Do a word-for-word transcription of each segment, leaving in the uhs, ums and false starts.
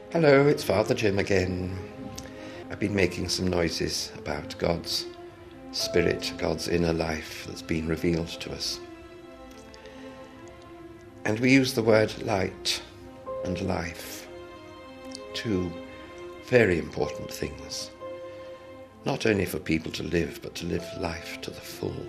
Hello, it's Father Jim again. I've been making some noises about God's spirit, God's inner life that's been revealed to us. And we use the word light and life, two very important things, not only for people to live, but to live life to the full.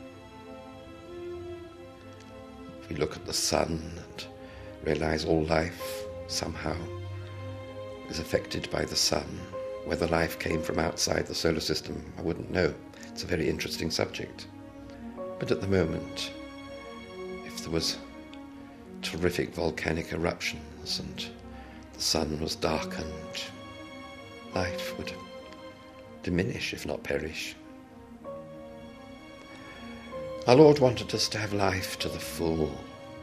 If we look at the sun and realize all life somehow is affected by the sun. Whether life came from outside the solar system, I wouldn't know. It's a very interesting subject. But at the moment, if there was terrific volcanic eruptions and the sun was darkened, life would diminish, if not perish. Our Lord wanted us to have life to the full.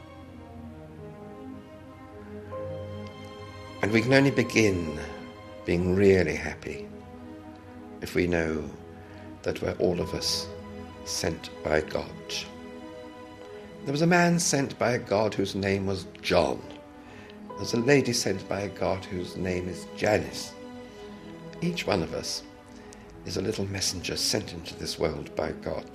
And we can only begin being really happy if we know that we're all of us sent by God. There was a man sent by a God whose name was John. There's a lady sent by a God whose name is Janice. Each one of us is a little messenger sent into this world by God.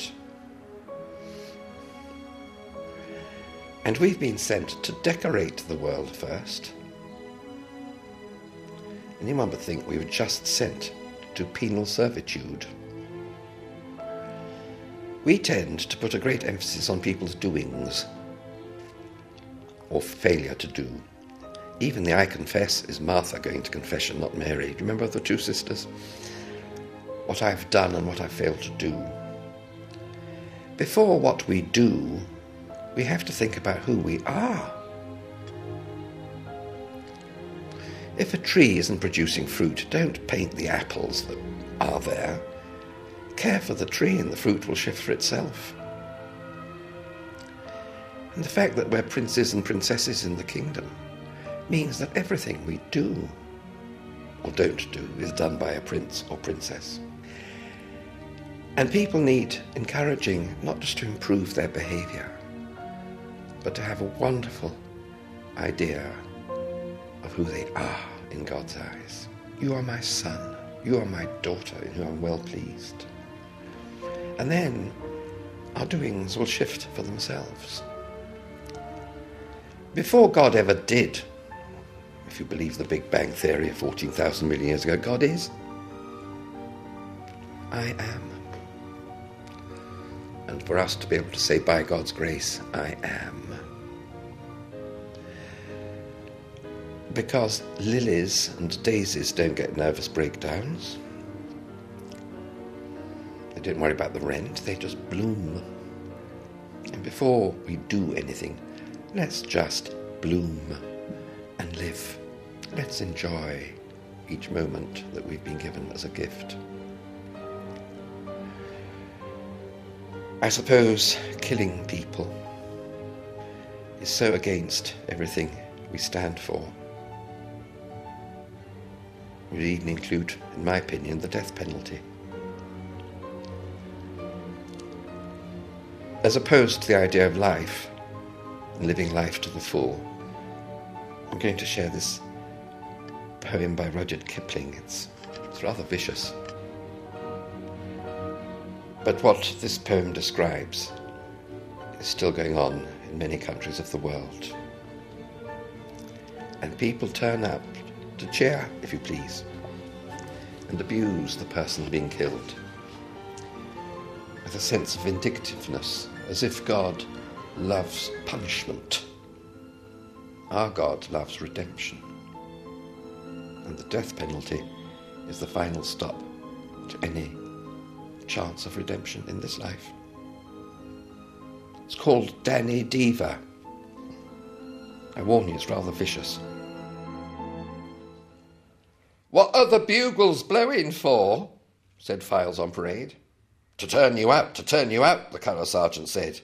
And we've been sent to decorate the world first. Anyone would think we were just sent to penal servitude. We tend to put a great emphasis on people's doings, or failure to do. Even the I confess is Martha going to confession, not Mary. Do you remember the two sisters? What I've done and what I've failed to do. Before what we do, we have to think about who we are. If a tree isn't producing fruit, don't paint the apples that are there. Care for the tree and the fruit will shift for itself. And the fact that we're princes and princesses in the kingdom means that everything we do or don't do is done by a prince or princess. And people need encouraging not just to improve their behaviour, but to have a wonderful idea of who they are in God's eyes. You are my son, you are my daughter, in whom I'm well pleased. And then our doings will shift for themselves. Before God ever did, if you believe the Big Bang Theory of fourteen thousand million years ago, God is. I am. And for us to be able to say, by God's grace, I am. Because lilies and daisies don't get nervous breakdowns. They don't worry about the rent, they just bloom. And before we do anything, let's just bloom and live. Let's enjoy each moment that we've been given as a gift. I suppose killing people is so against everything we stand for. Would even include, in my opinion, the death penalty. As opposed to the idea of life and living life to the full, I'm going to share this poem by Rudyard Kipling. It's, it's rather vicious. But what this poem describes is still going on in many countries of the world. And people turn up to cheer, if you please, and abuse the person being killed with a sense of vindictiveness, as if God loves punishment. Our God loves redemption, and the death penalty is the final stop to any chance of redemption in this life. It's called Danny Diva. I warn you, it's rather vicious. "What are the bugles blowing for?" said Files on Parade. "To turn you out, to turn you out," the colour sergeant said.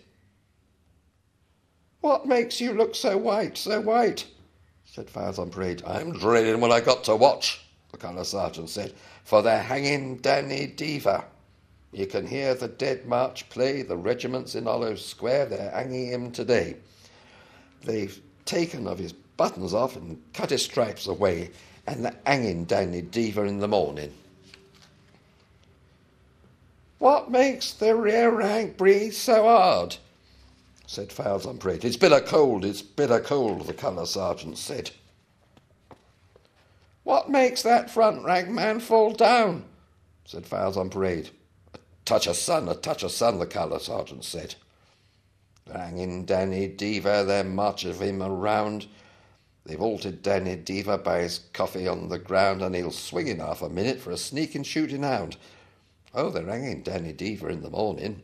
"What makes you look so white, so white?" said Files on Parade. "I'm drilling when I got to watch," the colour sergeant said, "for they're hanging Danny Diva. You can hear the Dead March play, the regiments in Hollow Square, they're hanging him today. They've taken of his buttons off and cut his stripes away, and the hanging Danny Deever in the morning. "What makes the rear rank breathe so hard?" said Fowls on Parade. "It's bitter cold, it's bitter cold," the colour sergeant said. "What makes that front rank man fall down?" said Fowls on Parade. "A touch of sun, a touch of sun," the colour sergeant said. Hanging Danny Deever, their march of him around. They've halted Danny Deever by his coffee on the ground, and he'll swing in half a minute for a sneaking shooting hound. Oh, they're hanging Danny Deever in the morning.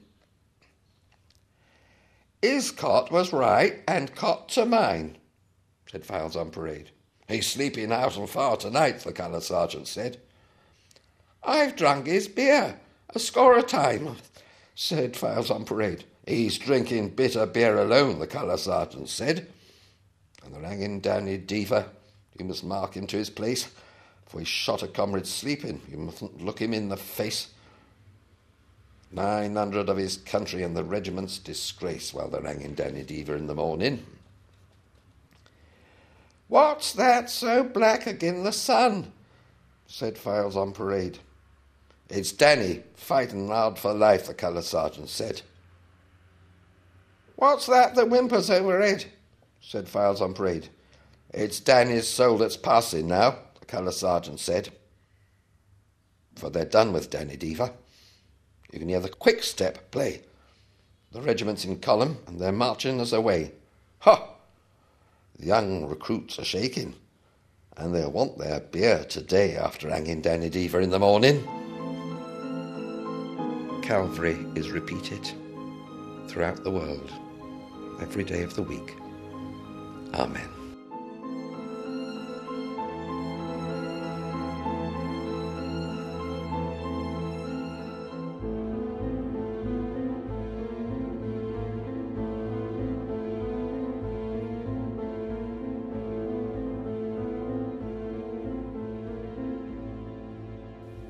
"His cot was right and cot to mine," said Fowls on Parade. "He's sleeping out and far tonight," the colour sergeant said. "I've drunk his beer a score of time," said Fowls on Parade. "He's drinking bitter beer alone," the colour sergeant said. And they're hanging Danny Deever. You must mark him to his place, for he shot a comrade sleeping. You mustn't look him in the face. Nine hundred of his country and the regiment's disgrace while they're hanging Danny Deever in the morning. "What's that so black agin the sun?" said Fowls on Parade. "It's Danny, fighting hard for life," the colour sergeant said. "What's that that whimpers overhead?" said Fowls on Parade. "It's Danny's soul that's passing now," the colour sergeant said. For they're done with Danny Deever. You can hear the quick step play. The regiment's in column and they're marching us away. Ha! The young recruits are shaking, and they'll want their beer today after hanging Danny Deever in the morning. Calvary is repeated throughout the world, every day of the week. Amen.